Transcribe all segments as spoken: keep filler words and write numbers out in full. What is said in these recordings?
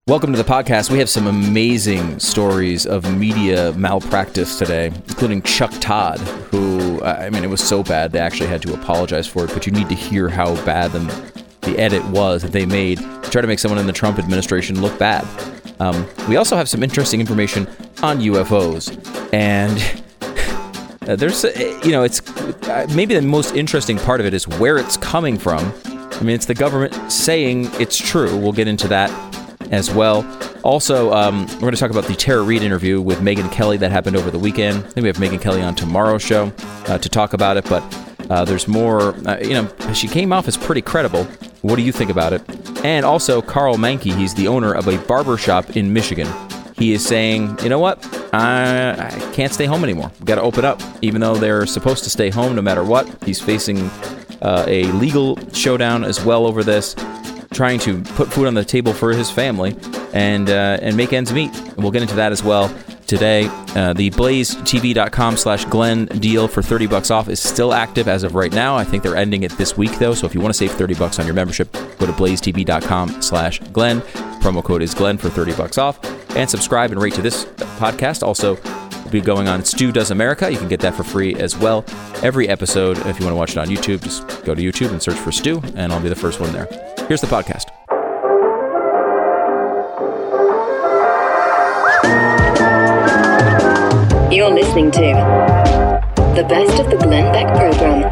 Welcome to the podcast. We have some amazing stories of media malpractice today, including Chuck Todd, who, I mean, it was so bad they actually had to apologize for it, but you need to hear how bad the, the edit was that they made to try to make someone in the Trump administration look bad. Um, we also have some interesting information on U F Os, and uh, there's, uh, you know, it's uh, maybe the most interesting part of it is where it's coming from. I mean, it's the government saying it's true. We'll get into that as well. Also, um, we're going to talk about the Tara Reid interview with Megyn Kelly that happened over the weekend. I think we have Megyn Kelly on tomorrow's show uh, to talk about it, but uh, there's more. Uh, you know, she came off as pretty credible. What do you think about it? And also, Carl Mahnke, he's the owner of a barbershop in Michigan. He is saying, you know what? I, I can't stay home anymore. We've got to open up, even though they're supposed to stay home no matter what. He's facing uh, a legal showdown as well over this, trying to put food on the table for his family and uh, and make ends meet. And we'll get into that as well today. Uh, the blazetv.com slash Glenn deal for thirty bucks off is still active as of right now. I think they're ending it this week, though. So if you want to save thirty bucks on your membership, go to blazetv.com slash Glenn. Promo code is Glenn for thirty bucks off. And subscribe and rate to this podcast. Also, we'll be going on Stu Does America. You can get that for free as well. Every episode, if you want to watch it on YouTube, just go to YouTube and search for Stu, and I'll be the first one there. Here's the podcast. You're listening to the best of the Glenn Beck program.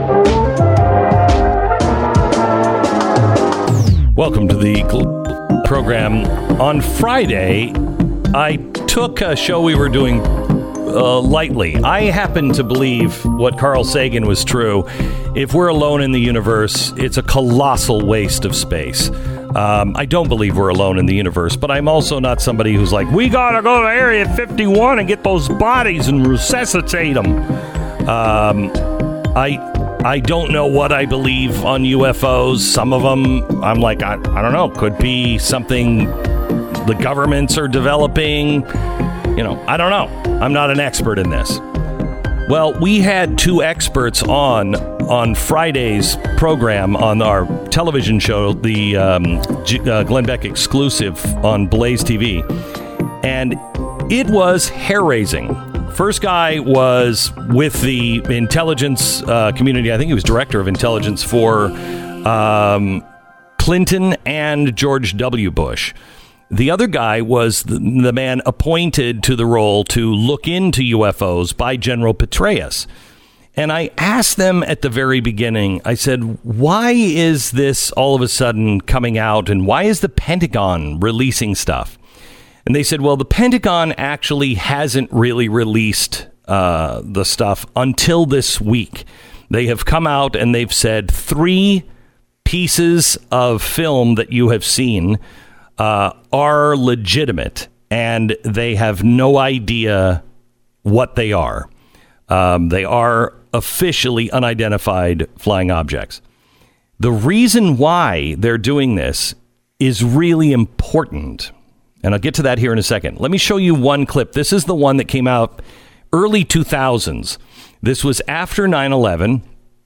Welcome to the gl- program. On Friday, I took a show we were doing uh, lightly. I happen to believe what Carl Sagan was true. If we're alone in the universe, it's a colossal waste of space. Um, I don't believe we're alone in the universe, but I'm also not somebody who's like, we gotta go to Area fifty-one and get those bodies and resuscitate them. Um, I I don't know what I believe on U F Os. Some of them, I'm like, I, I don't know, could be something the governments are developing. You know, I don't know. I'm not an expert in this. Well, we had two experts on on Friday's program on our television show, the um, G- uh, Glenn Beck exclusive on Blaze T V, and it was hair-raising. First guy was with the intelligence uh, community. I think he was director of intelligence for um, Clinton and George W. Bush. The other guy was the, the man appointed to the role to look into U F Os by General Petraeus. And I asked them at the very beginning, I said, why is this all of a sudden coming out, and why is the Pentagon releasing stuff? And they said, well, the Pentagon actually hasn't really released uh, the stuff until this week. They have come out and they've said three pieces of film that you have seen uh, are legitimate, and they have no idea what they are. Um, they are officially unidentified flying objects. The reason why they're doing this is really important, and I'll get to that here in a second. Let me show you one clip. This is the one that came out early two thousands. This was after nine eleven,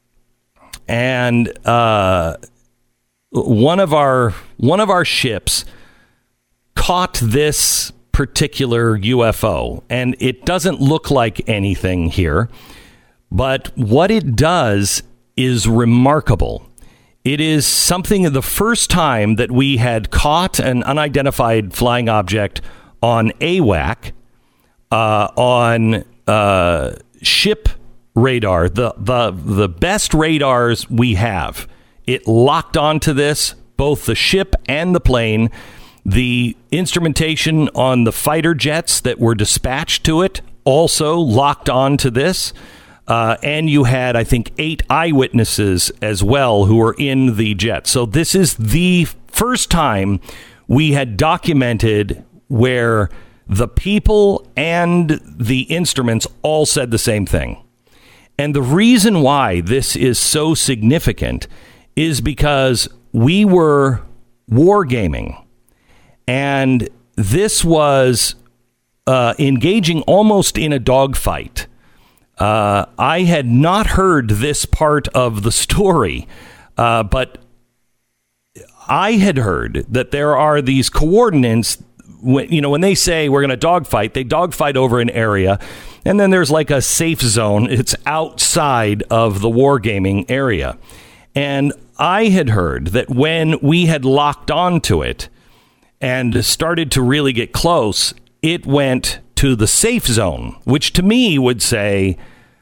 and uh, one of our one of our ships caught this particular U F O, and it doesn't look like anything here, but what it does is remarkable. It is something the first time that we had caught an unidentified flying object on A W A C, uh, on uh, ship radar, the, the, the best radars we have. It locked onto this, both the ship and the plane. The instrumentation on the fighter jets that were dispatched to it also locked on to this. Uh, and you had, I think, eight eyewitnesses as well who were in the jet. So this is the first time we had documented where the people and the instruments all said the same thing. And the reason why this is so significant is because we were wargaming. And this was uh, engaging almost in a dogfight. Uh, I had not heard this part of the story, uh, but I had heard that there are these coordinates. When, you know, when they say we're going to dogfight, they dogfight over an area, and then there's like a safe zone. It's outside of the wargaming area. And I had heard that when we had locked onto it and started to really get close, it went to the safe zone, which to me would say,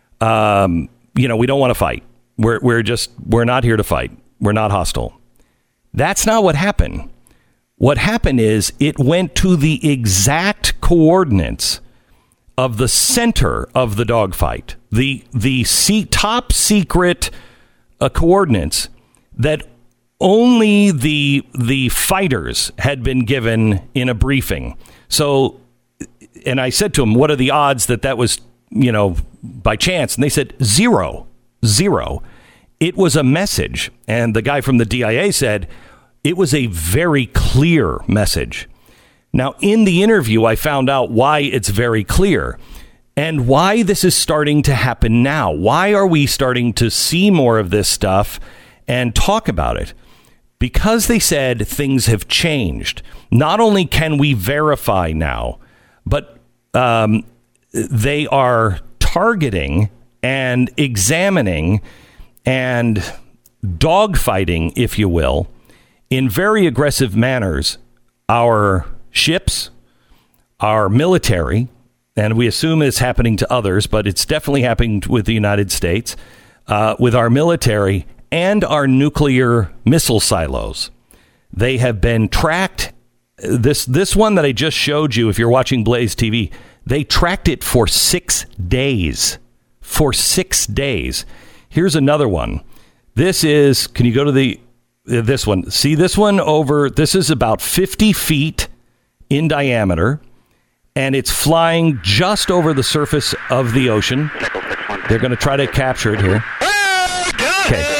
um, you know, we don't want to fight. We're we're just we're not here to fight. We're not hostile. That's not what happened. What happened is it went to the exact coordinates of the center of the dogfight, the the se- top secret uh, coordinates that only the the fighters had been given in a briefing. So, and I said to them, "What are the odds that that was, you know, by chance?" And they said zero, zero. It was a message, and the guy from the D I A said it was a very clear message. Now, in the interview, I found out why it's very clear and why this is starting to happen now. Why are we starting to see more of this stuff and talk about it? Because they said things have changed. Not only can we verify now, but um, they are targeting and examining and dogfighting, if you will, in very aggressive manners, our ships, our military, and we assume it's happening to others, but it's definitely happening with the United States, uh, with our military and our nuclear missile silos. They have been tracked. This this one that I just showed you, if you're watching Blaze T V, they tracked it for six days. For six days. Here's another one. This is, can you go to the, uh, this one? See this one over, this is about fifty feet in diameter, and it's flying just over the surface of the ocean. They're going to try to capture it here. Okay.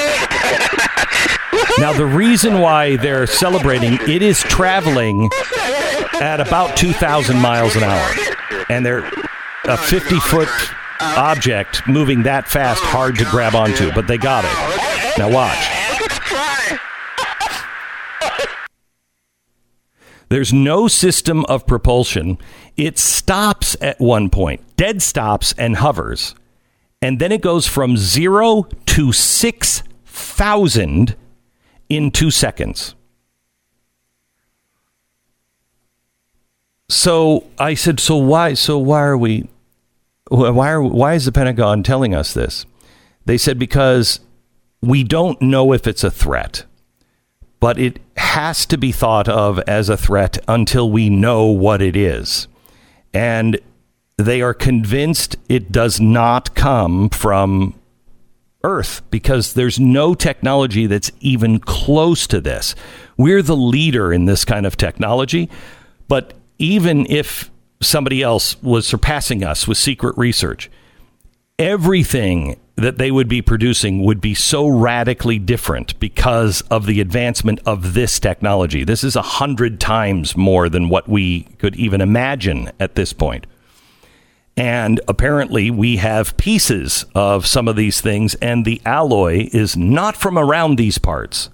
Now, the reason why they're celebrating, it is traveling at about two thousand miles an hour. And they're a fifty-foot object moving that fast, hard to grab onto. But they got it. Now, watch. There's no system of propulsion. It stops at one point, dead stops and hovers. And then it goes from zero to six thousand in two seconds. So I said, so why, so why are we, why are, why is the Pentagon telling us this? They said, because we don't know if it's a threat, but it has to be thought of as a threat until we know what it is. And they are convinced it does not come from Earth, because there's no technology that's even close to this. We're the leader in this kind of technology, but even if somebody else was surpassing us with secret research, everything that they would be producing would be so radically different because of the advancement of this technology. This is a hundred times more than what we could even imagine at this point. And apparently we have pieces of some of these things, and the alloy is not from around these parts.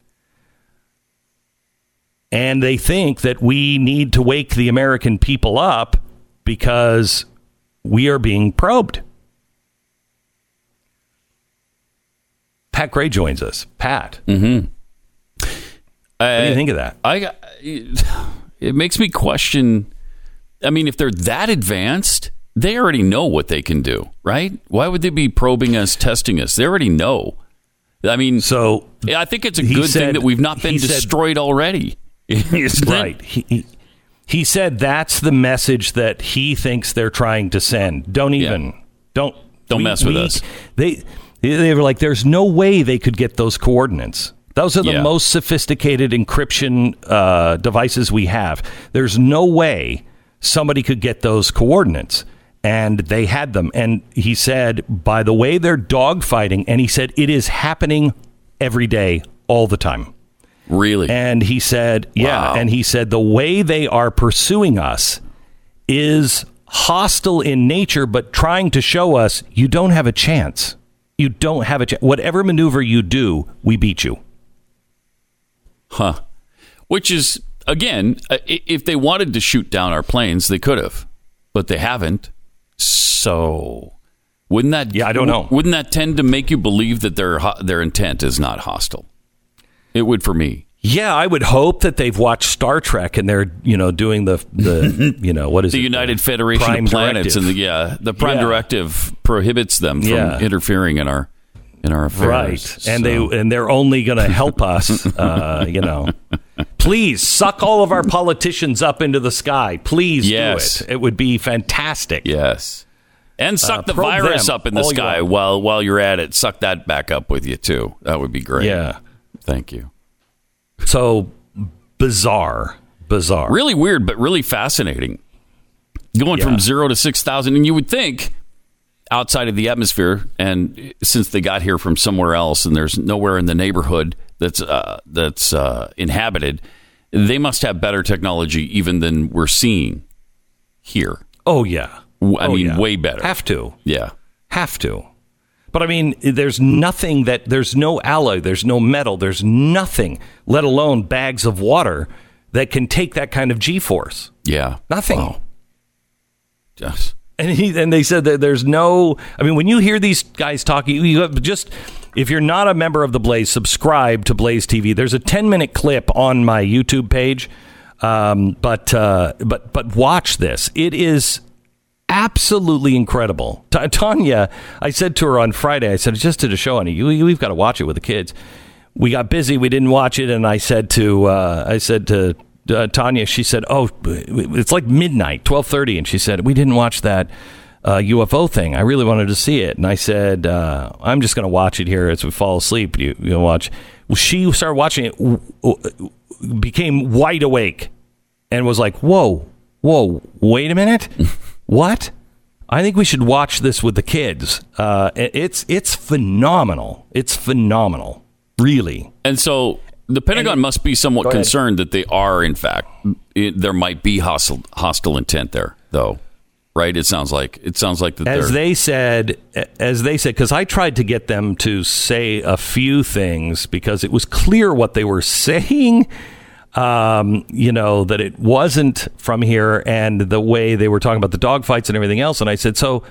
And they think that we need to wake the American people up because we are being probed. Pat Gray joins us. Pat. Mm-hmm. What do you think of that? I, it makes me question. I mean, if they're that advanced, they already know what they can do, right? Why would they be probing us, testing us? They already know. I mean, so I think it's a good said, thing that we've not been destroyed said, already. Right. He, he, he said that's the message that he thinks they're trying to send. Don't even, yeah. don't, don't we, mess with we, us. They, they were like, there's no way they could get those coordinates. Those are the yeah. most sophisticated encryption uh, devices we have. There's no way somebody could get those coordinates. And they had them. And he said, by the way, they're dogfighting. And he said, it is happening every day, all the time. Really? And he said, yeah. Wow. And he said, the way they are pursuing us is hostile in nature, but trying to show us you don't have a chance. You don't have a chance. Whatever maneuver you do, we beat you. Huh. Which is, again, if they wanted to shoot down our planes, they could have, but they haven't. So wouldn't that? Yeah, I don't know. Wouldn't that tend to make you believe that their their intent is not hostile? It would for me. Yeah, I would hope that they've watched Star Trek and they're, you know, doing the, the you know, what is the it? United the Federation Prime of Planets, Directive. and the yeah, the Prime Yeah. Directive prohibits them from Yeah. interfering in our in our affairs. Right, So- and they and they're only going to help us. Uh, you know, please suck all of our politicians up into the sky. Please Yes. do it. It would be fantastic. Yes. And suck Uh, the probe virus them up in the all you sky want. while while you're at it. Suck that back up with you too. That would be great. Yeah. Thank you. So bizarre, bizarre. Really weird, but really fascinating. Going Yeah. from zero to six thousand, and you would think outside of the atmosphere, and since they got here from somewhere else, and there's nowhere in the neighborhood that's uh, that's uh, inhabited, they must have better technology even than we're seeing here. Oh yeah. W- I Oh, mean, yeah. way better. Have to. Yeah. Have to. But I mean, there's nothing that there's no alloy, there's no metal, there's nothing, let alone bags of water that can take that kind of G-force. Yeah. Nothing. Wow. Yes. And he, and they said that there's no. I mean, when you hear these guys talking, you have just if you're not a member of the Blaze, subscribe to Blaze T V. There's a ten minute clip on my YouTube page, um, but uh, but but watch this. It is absolutely incredible. Ta- Tanya, I said to her on Friday, I said, just did a show on it. You, we've got to watch it with the kids. We got busy. We didn't watch it. And I said to, uh, I said to uh, Tanya, she said, oh, it's like midnight, twelve thirty. And she said, we didn't watch that uh, U F O thing. I really wanted to see it. And I said, uh, I'm just going to watch it here as we fall asleep. You, you know, watch. Well, she started watching it, w- w- became wide awake and was like, whoa, whoa, wait a minute. What? I think we should watch this with the kids. Uh, it's it's phenomenal. It's phenomenal, really. And so the Pentagon And- must be somewhat Go ahead. concerned that they are, in fact, it, there might be hostile hostile intent there, though. Right? It sounds like it sounds like that. As they're, they said, as they said, because I tried to get them to say a few things because it was clear what they were saying. Um, you know, that it wasn't from here, and the way they were talking about the dogfights and everything else. And I said, so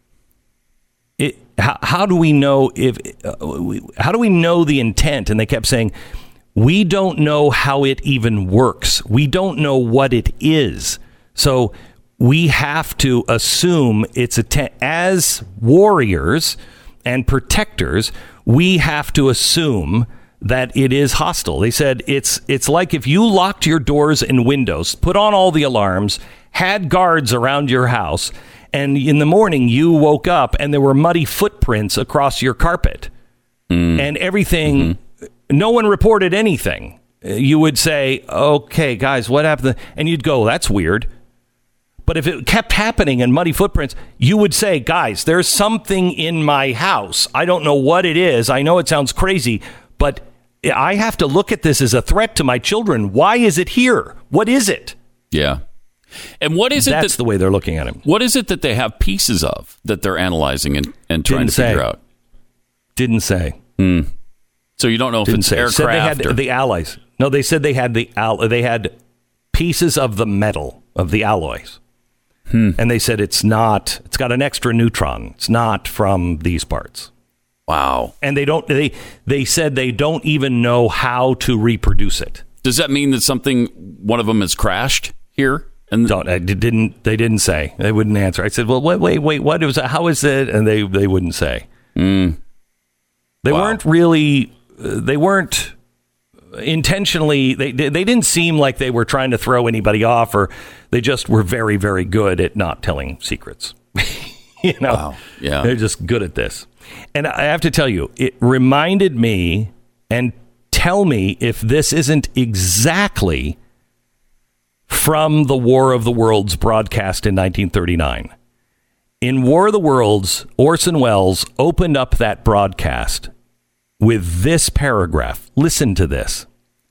it, how, how do we know if, uh, we- how do we know the intent? And they kept saying, we don't know how it even works. We don't know what it is. So we have to assume it's a, te- as warriors and protectors, we have to assume that it is hostile. They said it's it's like if you locked your doors and windows, put on all the alarms, had guards around your house, and in the morning you woke up and there were muddy footprints across your carpet. Mm. And everything, mm-hmm. no one reported anything. You would say, okay, guys, what happened? And you'd go, that's weird. But if it kept happening in muddy footprints, you would say, guys, there's something in my house. I don't know what it is. I know it sounds crazy, but I have to look at this as a threat to my children. Why is it here? What is it? Yeah. And what is it That's that, the way they're looking at it. what is it that they have pieces of that they're analyzing and, and trying Didn't to say. figure out? Didn't say. So you don't know if Didn't it's say. Said they aircraft had or the alloys. No, they said they had the al- they had pieces of the metal of the alloys. Hmm. And they said it's not. It's got an extra neutron. It's not from these parts. Wow. And they don't. They they said they don't even know how to reproduce it. Does that mean that something, one of them has crashed here? And Don't. I didn't. They didn't say. They wouldn't answer. I said, well, wait, wait, wait. What is? How is it? And they they wouldn't say. Mm. They Wow. weren't really. Uh, they weren't intentionally. They they didn't seem like they were trying to throw anybody off, or they just were very very good at not telling secrets. You know. Wow. Yeah. They're just good at this. And I have to tell you, it reminded me, and tell me if this isn't exactly from the War of the Worlds broadcast in nineteen thirty-nine. In War of the Worlds, Orson Welles opened up that broadcast with this paragraph. Listen to this.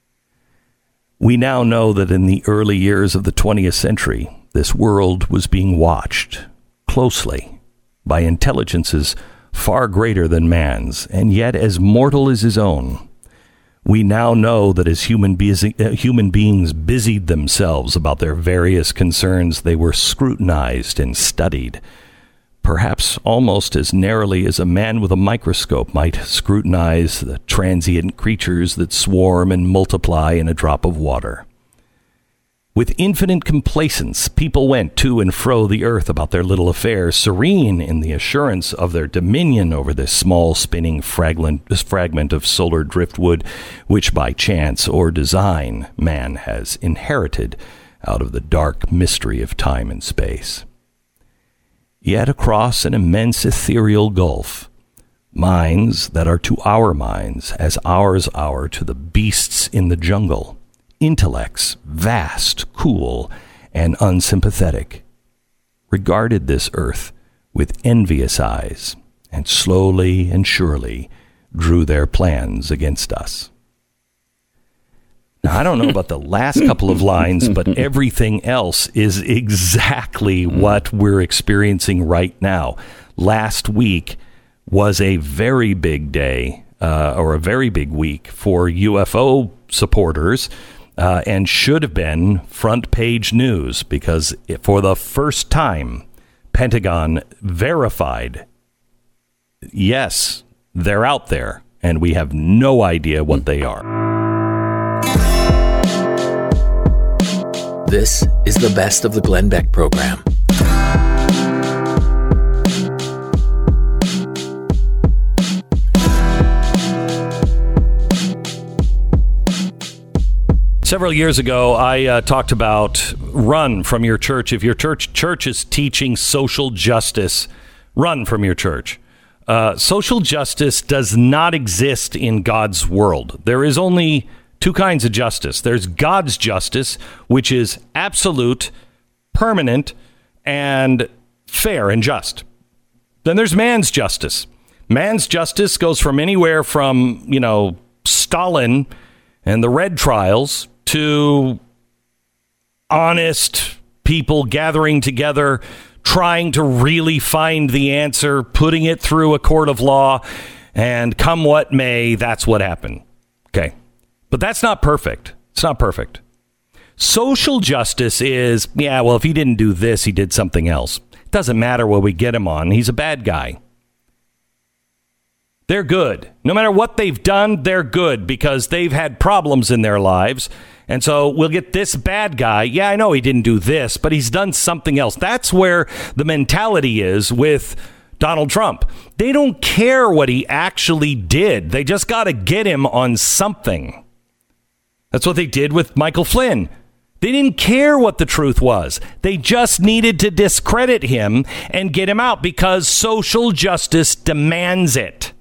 We now know that in the early years of the twentieth century, this world was being watched closely by intelligences far greater than man's, and yet as mortal as his own. We now know that as human, busy, uh, human beings busied themselves about their various concerns, they were scrutinized and studied, perhaps almost as narrowly as a man with a microscope might scrutinize the transient creatures that swarm and multiply in a drop of water. With infinite complacence, people went to and fro the earth about their little affairs, serene in the assurance of their dominion over this small spinning fragment, this fragment of solar driftwood, which by chance or design man has inherited out of the dark mystery of time and space. Yet across an immense ethereal gulf, minds that are to our minds as ours are to the beasts in the jungle, intellects, vast, cool, and unsympathetic, regarded this earth with envious eyes, and slowly and surely drew their plans against us. Now, I don't know about the last couple of lines, but everything else is exactly what we're experiencing right now. Last week was a very big day, uh, or a very big week for U F O supporters. Uh, and should have been front page news because it, for the first time, Pentagon verified, yes, they're out there, and we have no idea what they are. This is the best of the Glenn Beck program. Several years ago, I uh, talked about run from your church. If your church church is teaching social justice, run from your church. Uh, social justice does not exist in God's world. There is only two kinds of justice. There's God's justice, which is absolute, permanent, and fair and just. Then there's man's justice. Man's justice goes from anywhere from, you know, Stalin and the Red Trials to honest people gathering together, trying to really find the answer, putting it through a court of law, and come what may, that's what happened. Okay. But that's not perfect. It's not perfect. Social justice is, yeah, well, if he didn't do this, he did something else. It doesn't matter what we get him on. He's a bad guy. They're good. No matter what they've done, they're good because they've had problems in their lives. And so we'll get this bad guy. Yeah, I know he didn't do this, but he's done something else. That's where the mentality is with Donald Trump. They don't care what he actually did. They just got to get him on something. That's what they did with Michael Flynn. They didn't care what the truth was. They just needed to discredit him and get him out because social justice demands it.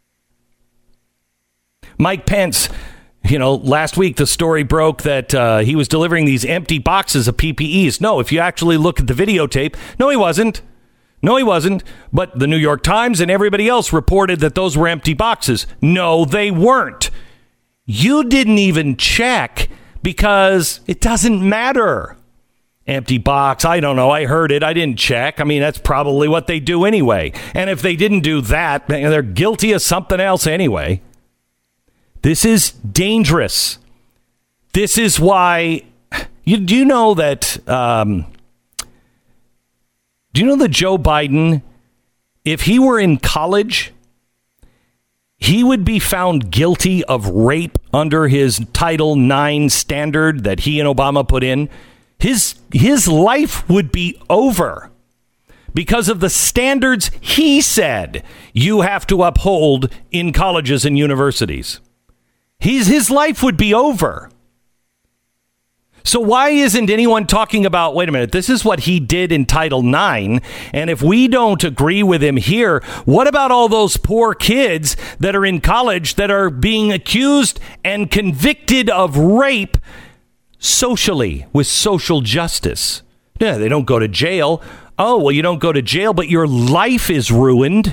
Mike Pence, you know, last week the story broke that uh, he was delivering these empty boxes of P P Es. No, if you actually look at the videotape, no, he wasn't. No, he wasn't. But the New York Times and everybody else reported that those were empty boxes. No, they weren't. You didn't even check because it doesn't matter. Empty box. I don't know. I heard it. I didn't check. I mean, that's probably what they do anyway. And if they didn't do that, they're guilty of something else anyway. This is dangerous. This is why you do you know that um, do you know that Joe Biden, if he were in college, he would be found guilty of rape under his Title nine standard that he and Obama put in. His his life would be over because of the standards he said you have to uphold in colleges and universities. He's, his life would be over. So why isn't anyone talking about, wait a minute, this is what he did in Title nine, and if we don't agree with him here, what about all those poor kids that are in college that are being accused and convicted of rape socially, with social justice? Yeah, they don't go to jail. Oh, well, you don't go to jail, but your life is ruined.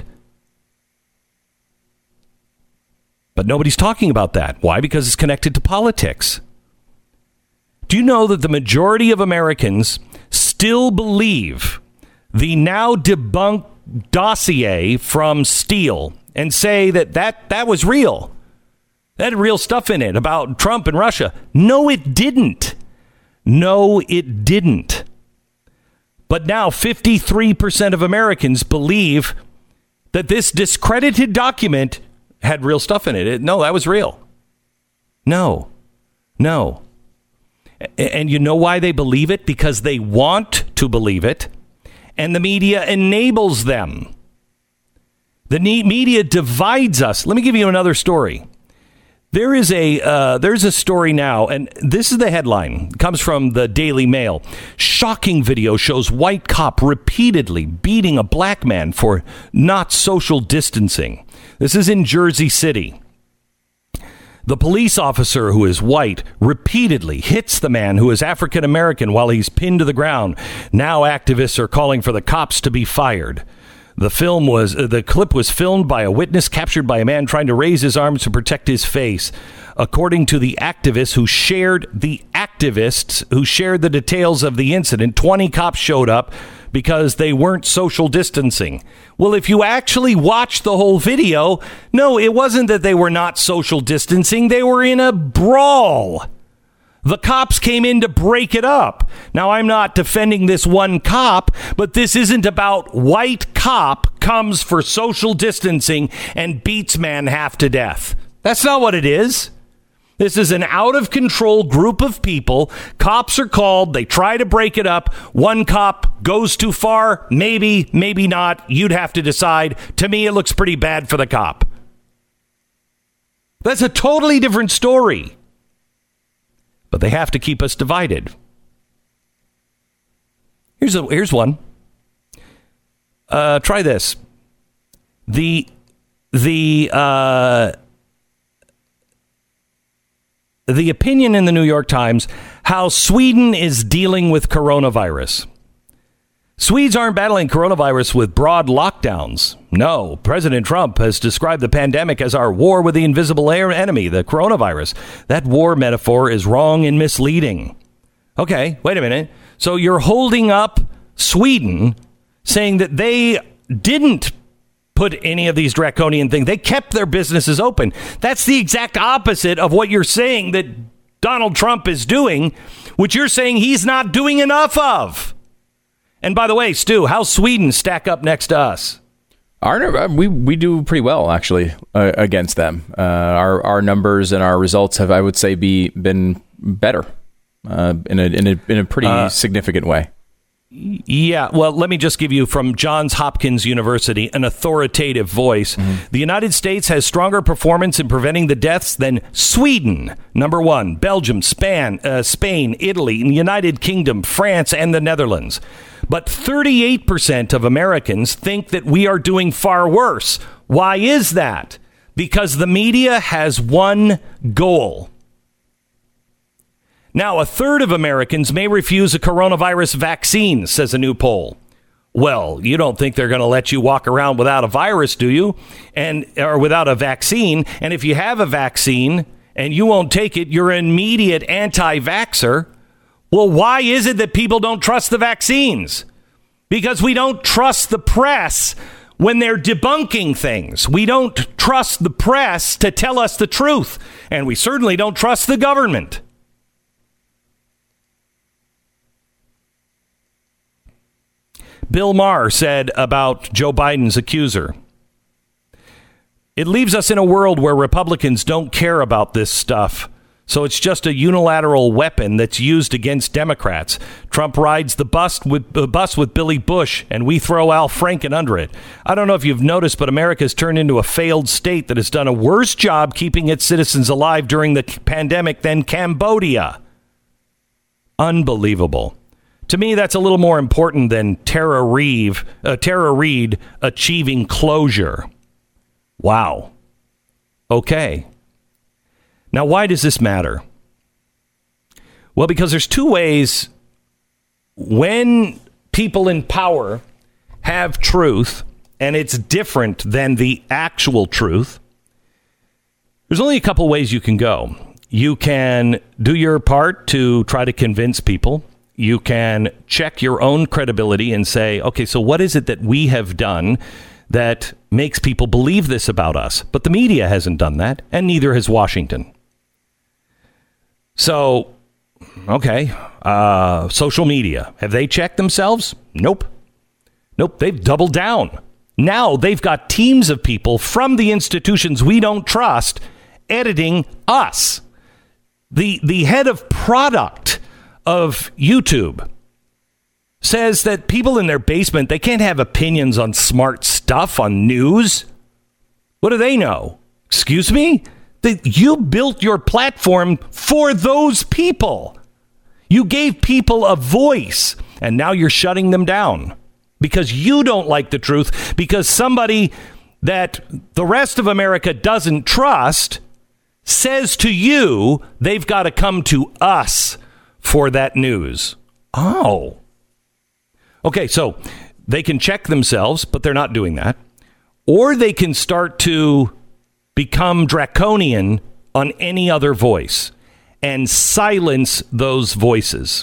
But nobody's talking about that. Why? Because it's connected to politics. Do you know that the majority of Americans still believe the now debunked dossier from Steele and say that that, that was real? That had real stuff in it about Trump and Russia. No, it didn't. No, it didn't. But now fifty-three percent of Americans believe that this discredited document had real stuff in it. it. No, that was real. No, no. And you know why they believe it? Because they want to believe it. And the media enables them. The media divides us. Let me give you another story. There is a uh, there's a story now, and this is the headline. It comes from the Daily Mail. Shocking video shows white cop repeatedly beating a black man for not social distancing. This is in Jersey City. The police officer, who is white, repeatedly hits the man who is African American while he's pinned to the ground. Now activists are calling for the cops to be fired. The film was uh, the clip was filmed by a witness captured by a man trying to raise his arms to protect his face. According to the activists who shared the activists who shared the details of the incident, twenty cops showed up because they weren't social distancing. Well, if you actually watch the whole video, no, it wasn't that they were not social distancing. They were in a brawl. The cops came in to break it up. Now, I'm not defending this one cop, but this isn't about white cop comes for social distancing and beats man half to death. That's not what it is. This is an out-of-control group of people. Cops are called. They try to break it up. One cop goes too far. Maybe, maybe not. You'd have to decide. To me, it looks pretty bad for the cop. That's a totally different story. But they have to keep us divided. Here's a here's one. Uh, try this. The the uh, the opinion in the New York Times: how Sweden is dealing with coronavirus. Swedes aren't battling coronavirus with broad lockdowns. No, President Trump has described the pandemic as our war with the invisible enemy, the coronavirus. That war metaphor is wrong and misleading. Okay, wait a minute. So you're holding up Sweden, saying that they didn't put any of these draconian things. They kept their businesses open. That's the exact opposite of what you're saying that Donald Trump is doing, which you're saying he's not doing enough of. And by the way, Stu, how's Sweden stack up next to us? Our, we we do pretty well, actually, uh, against them. Uh, our our numbers and our results have, I would say, be been better uh, in a in a in a pretty uh, significant way. Yeah, well, let me just give you from Johns Hopkins University an authoritative voice. Mm-hmm. The United States has stronger performance in preventing the deaths than Sweden, number one, Belgium, Spain, uh, Spain, Italy, the United Kingdom, France, and the Netherlands. But thirty-eight percent of Americans think that we are doing far worse. Why is that? Because the media has one goal. Now, a third of Americans may refuse a coronavirus vaccine, says a new poll. Well, you don't think they're going to let you walk around without a virus, do you? And or without a vaccine. And if you have a vaccine and you won't take it, you're an immediate anti-vaxxer. Well, why is it that people don't trust the vaccines? Because we don't trust the press when they're debunking things. We don't trust the press to tell us the truth. And we certainly don't trust the government. Bill Maher said about Joe Biden's accuser, "It leaves us in a world where Republicans don't care about this stuff. So it's just a unilateral weapon that's used against Democrats. Trump rides the bus with the bus with Billy Bush, and we throw Al Franken under it. I don't know if you've noticed, but America's turned into a failed state that has done a worse job keeping its citizens alive during the pandemic than Cambodia." Unbelievable. To me, that's a little more important than Tara Reid, uh, Tara Reid achieving closure. Wow. Okay. Now, why does this matter? Well, because there's two ways when people in power have truth, and it's different than the actual truth. There's only a couple ways you can go. You can do your part to try to convince people. You can check your own credibility and say, okay, so what is it that we have done that makes people believe this about us. But the media hasn't done that, and neither has Washington. So, okay, uh, social media. Have they checked themselves? Nope. Nope, they've doubled down. Now they've got teams of people from the institutions we don't trust editing us. The, the head of product of YouTube says that people in their basement, they can't have opinions on smart stuff, on news. What do they know? Excuse me? That you built your platform for those people. You gave people a voice, and now you're shutting them down because you don't like the truth, because somebody that the rest of America doesn't trust says to you they've got to come to us for that news. Oh. Okay, so they can check themselves, but they're not doing that. Or they can start to become draconian on any other voice and silence those voices.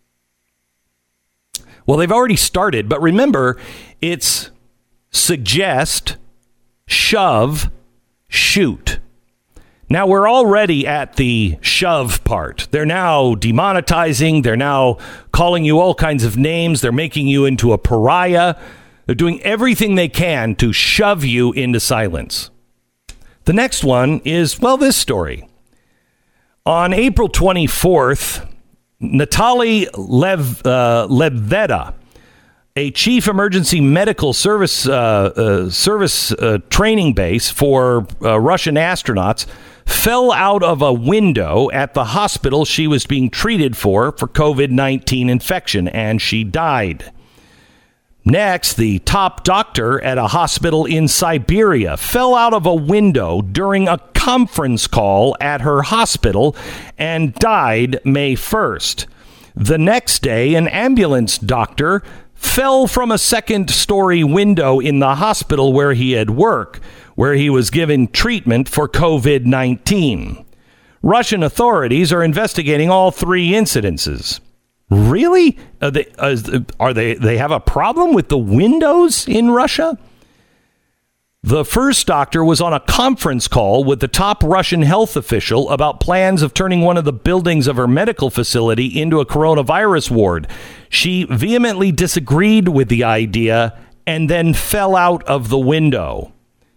Well, they've already started, but remember, it's suggest, shove, shoot. Now, we're already at the shove part. They're now demonetizing. They're now calling you all kinds of names. They're making you into a pariah. They're doing everything they can to shove you into silence. The next one is, well, this story. On April twenty-fourth, Natalie Lev, uh, Ledveda, a chief emergency medical service uh, uh, service uh, training base for uh, Russian astronauts, fell out of a window at the hospital she was being treated for for covid nineteen infection, and she died. Next, the top doctor at a hospital in Siberia fell out of a window during a conference call at her hospital and died May first. The next day, an ambulance doctor fell from a second-story window in the hospital where he had worked, where he was given treatment for covid nineteen. Russian authorities are investigating all three incidences. Really? Are they, are they, they have a problem with the windows in Russia? The first doctor was on a conference call with the top Russian health official about plans of turning one of the buildings of her medical facility into a coronavirus ward. She vehemently disagreed with the idea and then fell out of the window.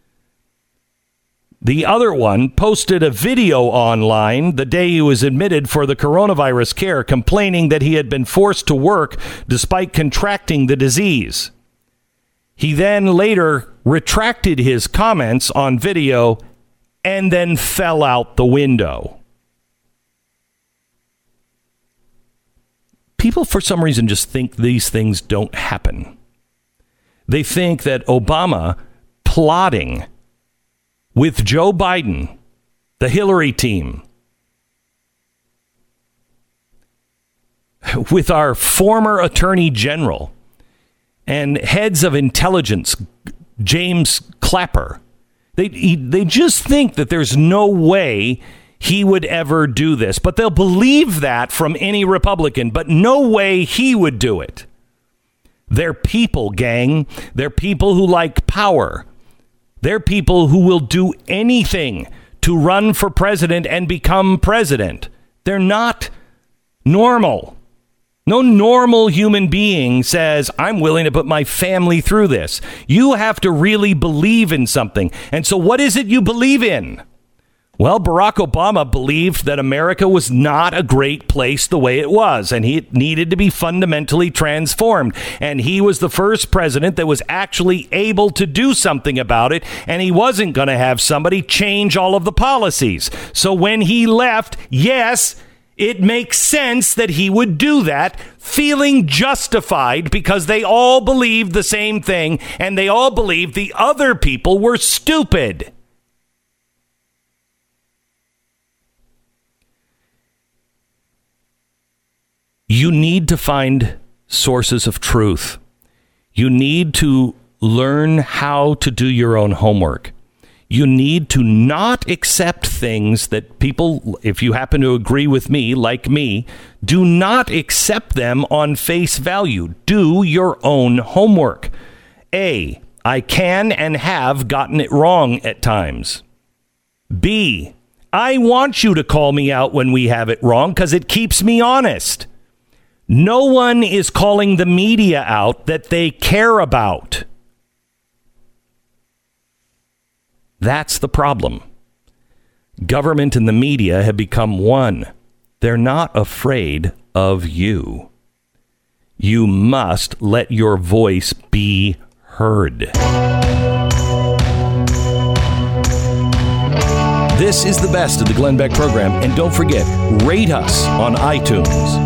The other one posted a video online the day he was admitted for the coronavirus care, complaining that he had been forced to work despite contracting the disease. He then later retracted his comments on video and then fell out the window. People, for some reason, just think these things don't happen. They think that Obama plotting with Joe Biden, the Hillary team, with our former attorney general and heads of intelligence, James Clapper, they he, they just think that there's no way he would ever do this. But they'll believe that from any Republican, but no way he would do it. They're people, gang. They're people who like power. They're people who will do anything to run for president and become president. They're not normal. No normal human being says, I'm willing to put my family through this. You have to really believe in something. And so what is it you believe in? Well, Barack Obama believed that America was not a great place the way it was, and it needed to be fundamentally transformed. And he was the first president that was actually able to do something about it, and he wasn't going to have somebody change all of the policies. So when he left, yes, it makes sense that he would do that, feeling justified because they all believed the same thing, and they all believed the other people were stupid. You need to find sources of truth. You need to learn how to do your own homework. You need to not accept things that people, if you happen to agree with me, like me, do not accept them on face value. Do your own homework. A, I can and have gotten it wrong at times. B, I want you to call me out when we have it wrong because it keeps me honest. No one is calling the media out that they care about. That's the problem. Government and the media have become one. They're not afraid of you. You must let your voice be heard. This is the best of the Glenn Beck program, and don't forget, rate us on iTunes.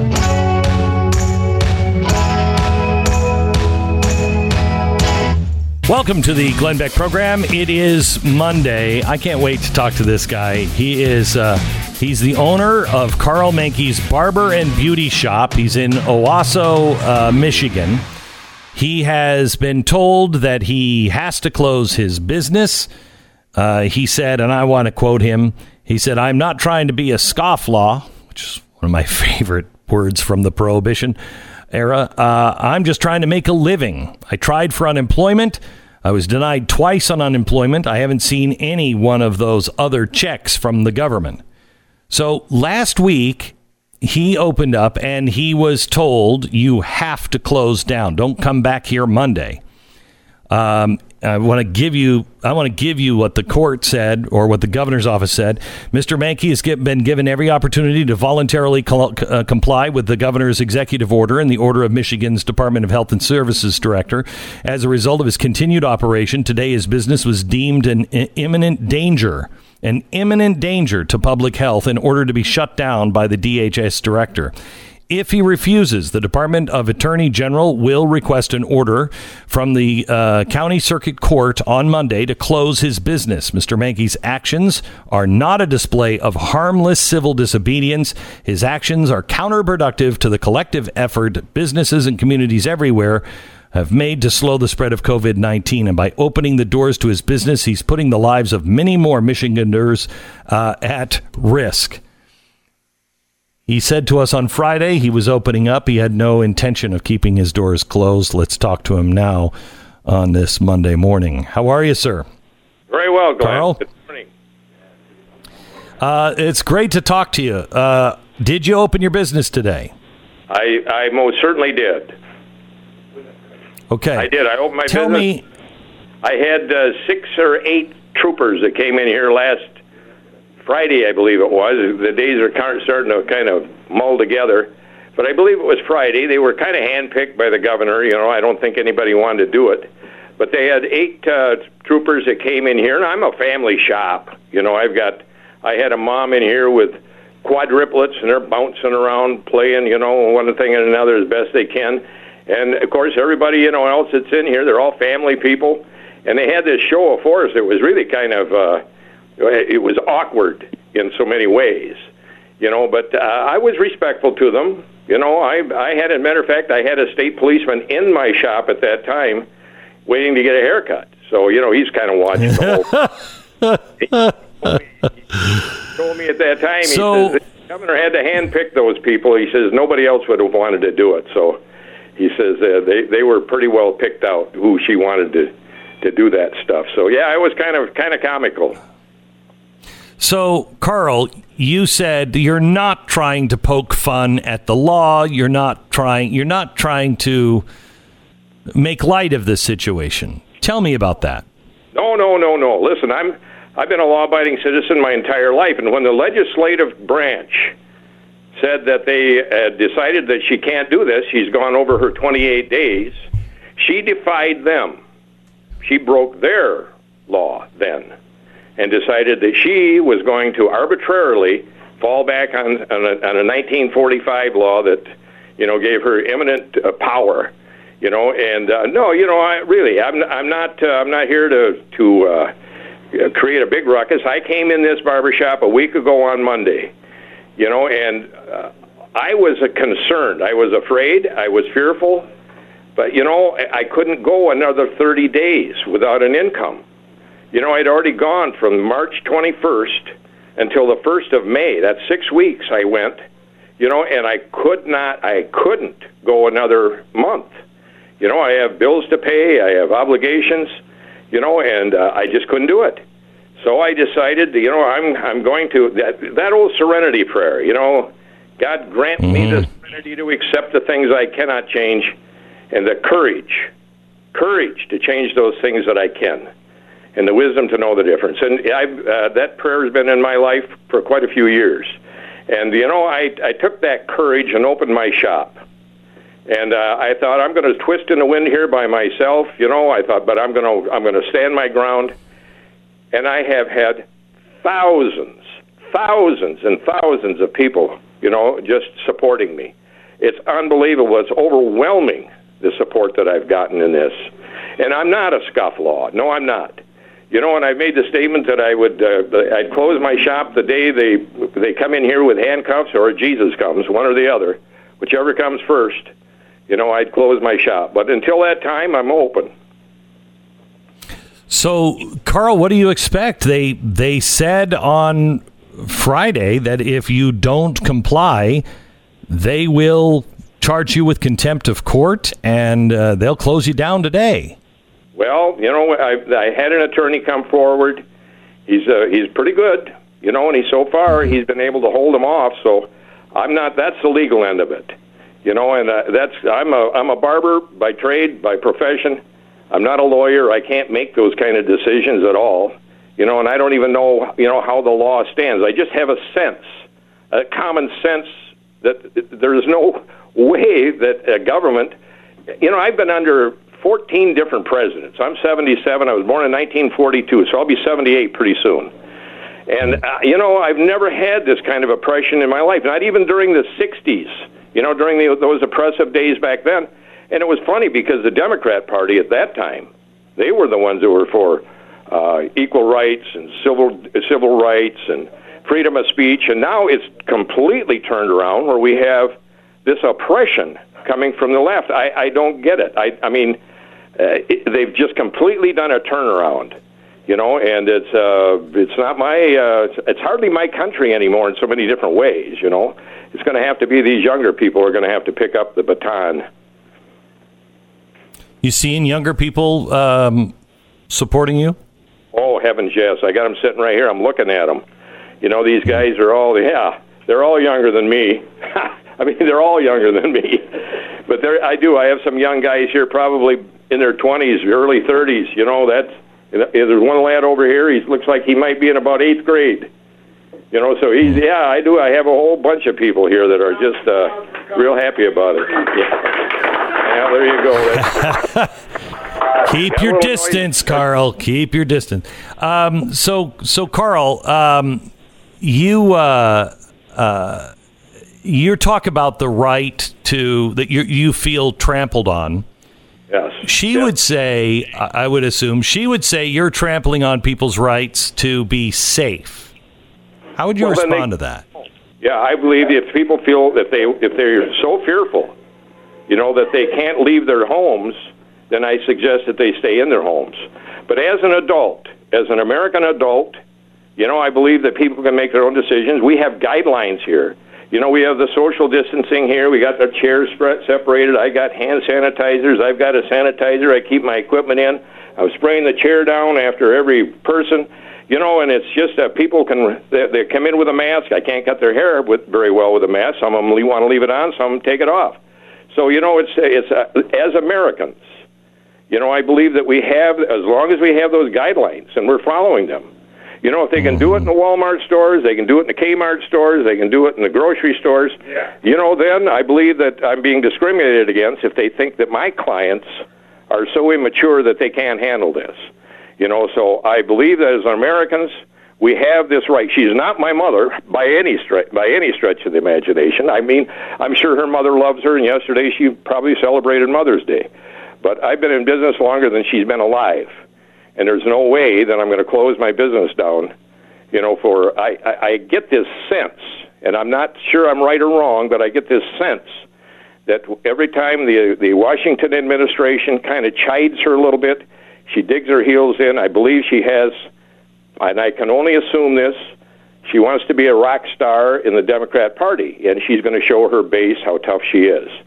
Welcome to the Glenn Beck program. It is Monday. I can't wait to talk to this guy. He is uh, he's the owner of Carl Mahnke's Barber and Beauty Shop. He's in Owasso, uh, Michigan. He has been told that he has to close his business. Uh, he said, and I want to quote him, he said, "I'm not trying to be a scofflaw," which is one of my favorite words from the Prohibition era. Uh, "I'm just trying to make a living. I tried for unemployment. I was denied twice on unemployment. I haven't seen any one of those other checks from the government." So last week, he opened up and he was told, you have to close down. Don't come back here Monday. Um, I want to give you I want to give you what the court said, or what the governor's office said. Mister Mahnke has get, been given every opportunity to voluntarily col- uh, comply with the governor's executive order and the order of Michigan's Department of Health and Services director. As a result of his continued operation, today his business was deemed an i- imminent danger, an imminent danger to public health in order to be shut down by the D H S director. If he refuses, the Department of Attorney General will request an order from the uh, County Circuit Court on Monday to close his business. Mister Mahnke's actions are not a display of harmless civil disobedience. His actions are counterproductive to the collective effort businesses and communities everywhere have made to slow the spread of covid nineteen. And by opening the doors to his business, he's putting the lives of many more Michiganders uh, at risk. He said to us on Friday he was opening up. He had no intention of keeping his doors closed. Let's talk to him now on this Monday morning. How are you, sir? Very well, Glenn. Carl? Good morning. Uh, it's great to talk to you. Uh, did you open your business today? I, I most certainly did. Okay. I did. I opened my Tell business. me. I had uh, six or eight troopers that came in here last Friday, I believe it was. The days are kind of starting to kind of mull together. But I believe it was Friday. They were kind of handpicked by the governor. You know, I don't think anybody wanted to do it. But they had eight uh, troopers that came in here, and I'm a family shop. You know, I've got, I had a mom in here with quadruplets, and they're bouncing around, playing, you know, one thing and another as best they can. And, of course, everybody, you know, else that's in here, they're all family people. And they had this show of force that was really kind of, uh, it was awkward in so many ways, you know, but uh, I was respectful to them. You know, I I had, as a matter of fact, I had a state policeman in my shop at that time waiting to get a haircut. So, you know, he's kind of watching the whole he told, me, he told me at that time, So, he says, the governor had to handpick those people. He says nobody else would have wanted to do it. So he says uh, they, they were pretty well picked out who she wanted to, to do that stuff. So, yeah, it was kind of kind of comical. So, Carl, you said you're not trying to poke fun at the law. You're not trying. You're not trying to make light of this situation. Tell me about that. No, no, no, no. Listen, I'm I've been a law-abiding citizen my entire life, and when the legislative branch said that they uh, decided that she can't do this, she's gone over her twenty-eight days. She defied them. She broke their law then, and decided that she was going to arbitrarily fall back on, on, a, on a nineteen forty-five law that, you know, gave her eminent uh, power, you know. And uh, no, you know, I really, I'm, I'm not, uh, I'm not here to to uh, create a big ruckus. I came in this barbershop a week ago on Monday, you know, and uh, I was uh, concerned. I was afraid. I was fearful, but you know, I, I couldn't go another thirty days without an income. You know, I'd already gone from March twenty-first until the first of May. That's six weeks I went, you know, and I could not, I couldn't go another month. You know, I have bills to pay, I have obligations, you know, and uh, I just couldn't do it. So I decided, you know, I'm I'm going to, that, that old serenity prayer, you know, God grant mm-hmm. me the serenity to accept the things I cannot change, and the courage, courage to change those things that I can, and the wisdom to know the difference. And I've, uh, that prayer has been in my life for quite a few years. And, you know, I, I took that courage and opened my shop. And uh, I thought, I'm going to twist in the wind here by myself, you know. I thought, but I'm going to I'm going to stand my ground. And I have had thousands, thousands and thousands of people, you know, just supporting me. It's unbelievable. It's overwhelming, the support that I've gotten in this. And I'm not a scofflaw. No, I'm not. You know, and I made the statement that I would, uh, I'd close my shop the day they they come in here with handcuffs, or Jesus comes, one or the other, whichever comes first. You know, I'd close my shop. But until that time, I'm open. So, Carl, what do you expect? They they said on Friday that if you don't comply, they will charge you with contempt of court, and uh, they'll close you down today. Well, you know, I, I had an attorney come forward. He's uh, he's pretty good, you know, and he so far he's been able to hold them off. So I'm not. That's the legal end of it, you know. And uh, that's I'm a I'm a barber by trade, by profession. I'm not a lawyer. I can't make those kind of decisions at all, you know. And I don't even know, you know, how the law stands. I just have a sense, a common sense that there's no way that a government, you know, I've been under fourteen different presidents. I'm seventy-seven. I was born in nineteen forty-two, so I'll be seventy-eight pretty soon. And, uh, you know, I've never had this kind of oppression in my life, not even during the sixties, you know, during the, those oppressive days back then. And it was funny because the Democrat Party at that time, they were the ones that were for uh, equal rights and civil civil rights and freedom of speech. And now it's completely turned around where we have this oppression coming from the left. I, I don't get it. I, I mean, uh, it, they've just completely done a turnaround, you know, and it's uh, it's not my, uh, it's hardly my country anymore in so many different ways, you know. It's going to have to be these younger people who are going to have to pick up the baton. You seeing younger people um, supporting you? Oh, heavens, yes. I got them sitting right here. I'm looking at them. You know, these guys are all, yeah, they're all younger than me. I mean, they're all younger than me. But there, I do. I have some young guys here, probably in their twenties, early thirties. You know, that's, there's one lad over here. He looks like he might be in about eighth grade. You know, so he's, yeah, I do. I have a whole bunch of people here that are just uh, real happy about it. Yeah, yeah, there you go. Keep your distance, noise. Carl. Keep your distance. Um, so, so Carl, um, you uh, uh, you talk about the right to that you you feel trampled on. Yes. She yes. would say, I would assume, she would say you're trampling on people's rights to be safe. How would you well, respond they, to that? Yeah, I believe if people feel that they if they're so fearful, you know, that they can't leave their homes, then I suggest that they stay in their homes. But as an adult, as an American adult, you know, I believe that people can make their own decisions. We have guidelines here. You know, we have the social distancing here. We got the chairs separated. I got hand sanitizers. I've got a sanitizer. I keep my equipment in. I'm spraying the chair down after every person. You know, and it's just that people can, they, they come in with a mask. I can't cut their hair with, very well with a mask. Some of them want to leave it on. Some of them take it off. So, you know, it's, it's uh, as Americans, you know, I believe that we have, as long as we have those guidelines and we're following them, you know, if they can do it in the Walmart stores, they can do it in the Kmart stores, they can do it in the grocery stores, yeah. you know, then I believe that I'm being discriminated against if they think that my clients are so immature that they can't handle this. You know, so I believe that as Americans, we have this right. She's not my mother by any stretch, by any stretch of the imagination. I mean, I'm sure her mother loves her, and yesterday she probably celebrated Mother's Day. But I've been in business longer than she's been alive, and there's no way that I'm going to close my business down. You know, for I, I, I get this sense, and I'm not sure I'm right or wrong, but I get this sense that every time the the Washington administration kind of chides her a little bit, she digs her heels in. I believe she has, and I can only assume this, she wants to be a rock star in the Democrat Party, and she's going to show her base how tough she is.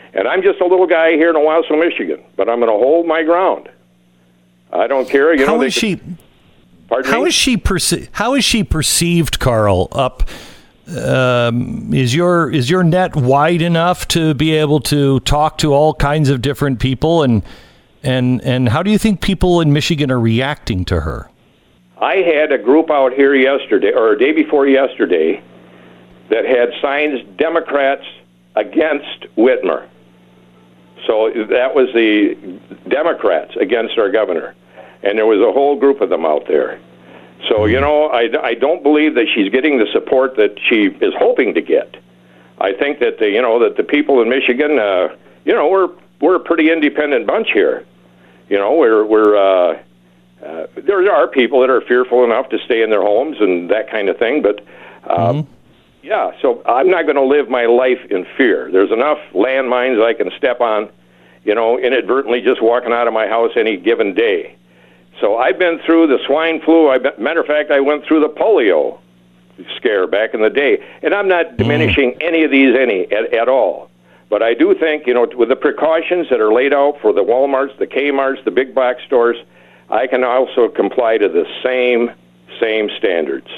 And I'm just a little guy here in Owasso, Michigan, but I'm going to hold my ground. I don't care. You how know, is they, she? Pardon how me? is she perce- How is she perceived, Carl? Up um, is your is your net wide enough to be able to talk to all kinds of different people, and and and how do you think people in Michigan are reacting to her? I had a group out here yesterday, or a day before yesterday, that had signs Democrats against Whitmer. So that was the Democrats against our governor. And there was a whole group of them out there. So, you know, I, I don't believe that she's getting the support that she is hoping to get. I think that, the, you know, that the people in Michigan, uh, you know, we're we're a pretty independent bunch here. You know, we're, we're uh, uh, there are people that are fearful enough to stay in their homes and that kind of thing, but uh, mm-hmm. yeah, so I'm not going to live my life in fear. There's enough landmines I can step on, you know, inadvertently just walking out of my house any given day. So I've been through the swine flu. I, matter of fact, I went through the polio scare back in the day. And I'm not diminishing mm. any of these any at, at all. But I do think, you know, with the precautions that are laid out for the Walmarts, the Kmarts, the big box stores, I can also comply to the same, same standards.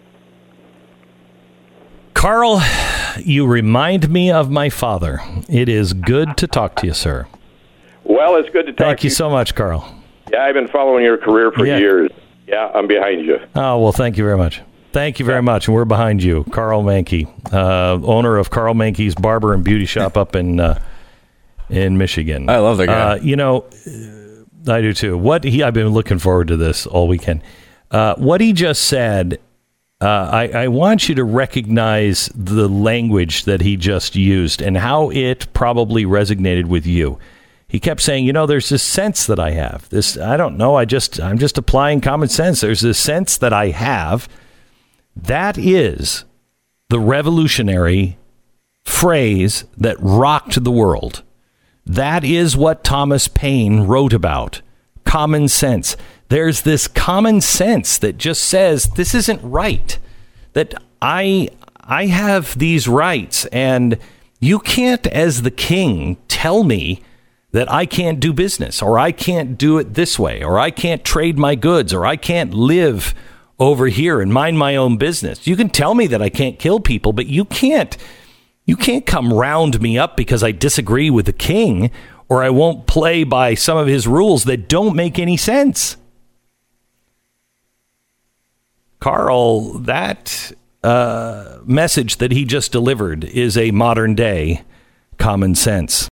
Carl, you remind me of my father. It is good to talk to you, sir. Well, it's good to talk Thank to you. you so much, Carl. Yeah, I've been following your career for yeah. years. Yeah, I'm behind you. Oh, well, thank you very much. Thank you very much. And we're behind you. Carl Mahnke, uh, owner of Carl Mahnke's Barber and Beauty Shop up in uh, in Michigan. I love that guy. Uh, you know, I do too. What he, I've been looking forward to this all weekend. Uh, what he just said, uh, I, I want you to recognize the language that he just used and how it probably resonated with you. He kept saying, you know, there's this sense that I have. This, I don't know. I just, I'm just applying common sense. There's this sense that I have. That is the revolutionary phrase that rocked the world. That is what Thomas Paine wrote about. Common sense. There's this common sense that just says this isn't right. That I, I have these rights, and you can't, as the king, tell me that I can't do business, or I can't do it this way, or I can't trade my goods, or I can't live over here and mind my own business. You can tell me that I can't kill people, but you can't you can't come round me up because I disagree with the king, or I won't play by some of his rules that don't make any sense. Carl, that uh, message that he just delivered is a modern day common sense.